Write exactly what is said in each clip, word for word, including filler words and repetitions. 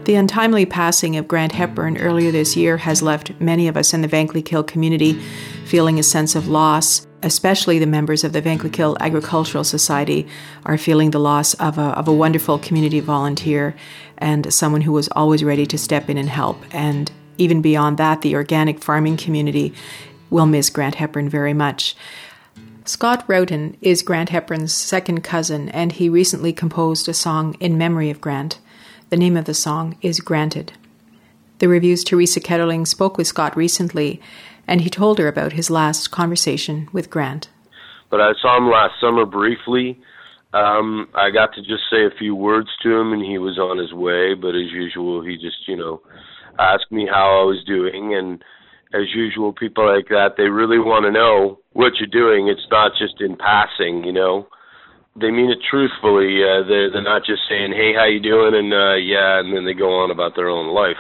The untimely passing of Grant Hepburn earlier this year has left many of us in the Vankleek-Hill community feeling a sense of loss. Especially the members of the Vankleek-Hill Agricultural Society are feeling the loss of a, of a wonderful community volunteer and someone who was always ready to step in and help. And even beyond that, the organic farming community will miss Grant Hepburn very much. Scott Rowden is Grant Hepburn's second cousin, and he recently composed a song in memory of Grant. The name of the song is Granted. The Review's Teresa Ketterling spoke with Scott recently, and he told her about his last conversation with Grant. But I saw him last summer briefly. Um, I got to just say a few words to him, and he was on his way. But as usual, he just, you know, asked me how I was doing. And as usual, people like that, they really want to know what you're doing. It's not just in passing, you know. They mean it truthfully. Uh, they're, they're not just saying, hey, how you doing? And, uh, yeah, and then they go on about their own life.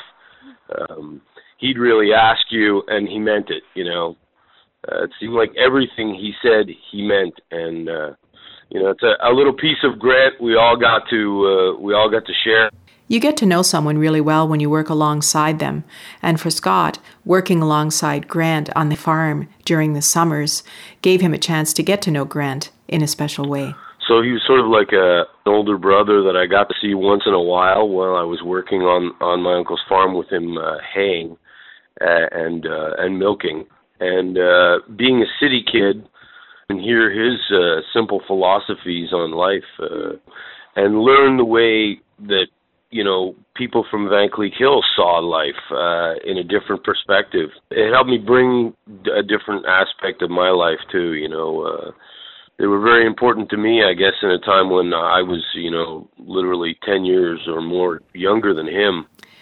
Um, he'd really ask you, and he meant it, you know. Uh, it seemed like everything he said, he meant. And, uh, you know, it's a, a little piece of Grant we all got to, uh, we all got to share. You get to know someone really well when you work alongside them. And for Scott, working alongside Grant on the farm during the summers gave him a chance to get to know Grant in a special way. So he was sort of like a, an older brother that I got to see once in a while while I was working on, on my uncle's farm with him uh, haying uh, and uh, and milking. And uh, being a city kid and hear his uh, simple philosophies on life uh, and learn the way that, you know, people from Vankleek-Hill saw life uh, in a different perspective. It helped me bring a different aspect of my life too, you know. Uh, They were very important to me, I guess, in a time when I was, you know, literally ten years or more younger than him.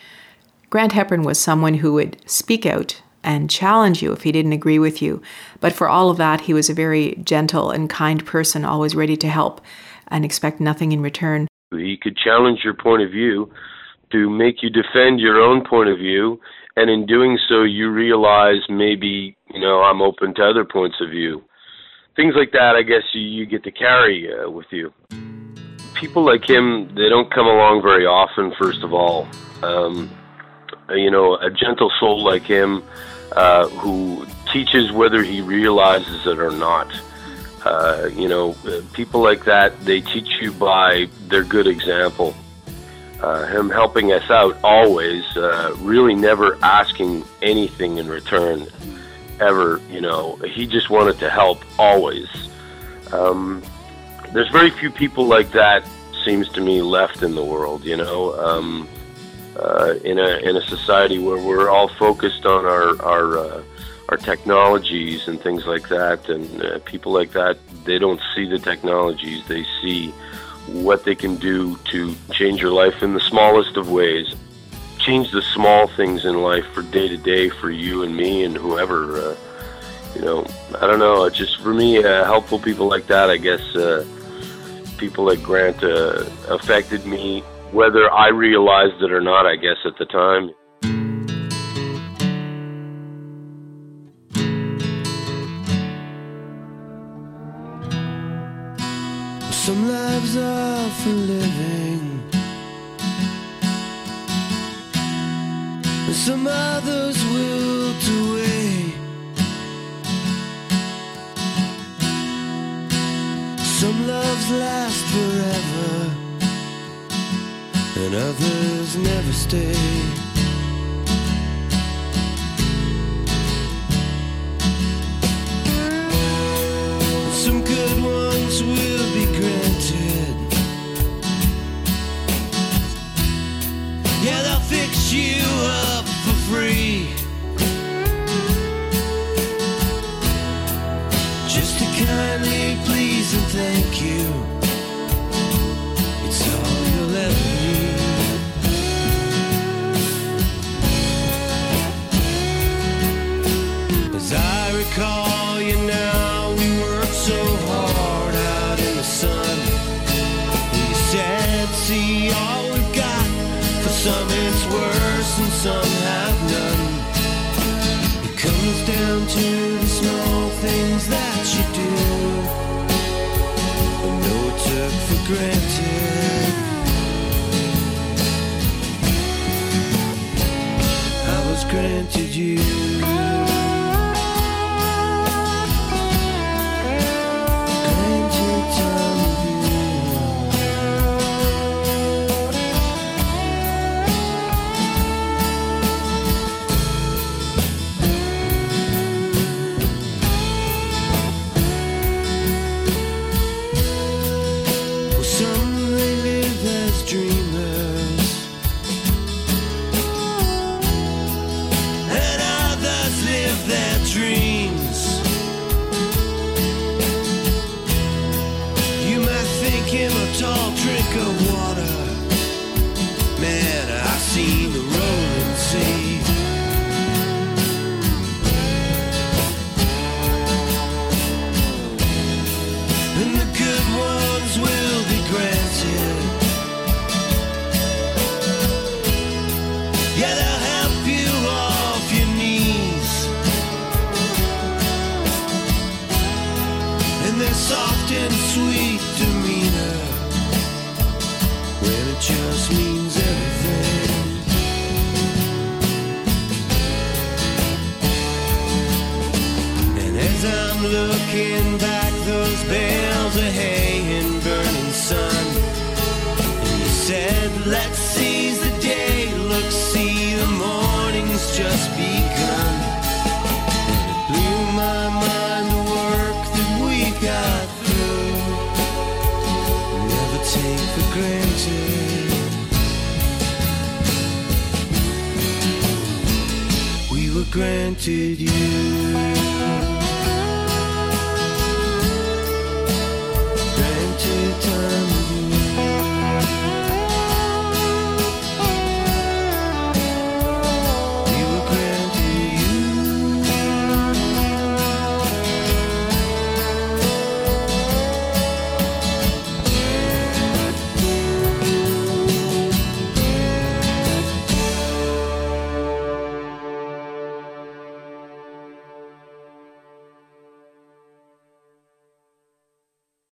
Grant Hepburn was someone who would speak out and challenge you if he didn't agree with you. But for all of that, he was a very gentle and kind person, always ready to help and expect nothing in return. He could challenge your point of view to make you defend your own point of view, and in doing so, you realize maybe, you know, I'm open to other points of view. Things like that, I guess, you, you get to carry uh, with you. People like him, they don't come along very often, first of all. Um, you know, a gentle soul like him uh, who teaches whether he realizes it or not. Uh, you know, people like that, they teach you by their good example. Uh, him helping us out always, uh, really never asking anything in return. Ever, you know, he just wanted to help always. Um, there's very few people like that, seems to me, left in the world, you know, um, uh, in a in a society where we're all focused on our our uh, our technologies and things like that, and uh, people like that, they don't see the technologies, they see what they can do to change your life in the smallest of ways. Change the small things in life for day to day for you and me and whoever. Uh, you know, I don't know. It's just for me, uh, helpful people like that, I guess, uh, people like Grant uh, affected me, whether I realized it or not, I guess, at the time. Some lives are for living, some others wilt away. Some loves last forever, and others never stay. Some good ones will be granted. Yeah, they'll fix you up for free, just to kindly please and thank you. It's all you'll ever need. As I recall you now, we worked so hard out in the sun. You said, see, all we've got, for some it's worse and some have none. It comes down to the small things that you do, I know it took for granted. granted you. Granted time with Well, some they live as dreamers, and others live their dreams. You might think him a tall drink of water. Man, I've seen the rolling sea. And the good ones will be granted. Yeah, they'll help you off your knees. And their soft and sweet demeanor, when it just means everything. And as I'm looking back, those bales of hay and burning sun, and you said, let's seize the day. Look, see, the morning's just begun. And it blew my mind the work that we got through. Never take for granted. We were granted you.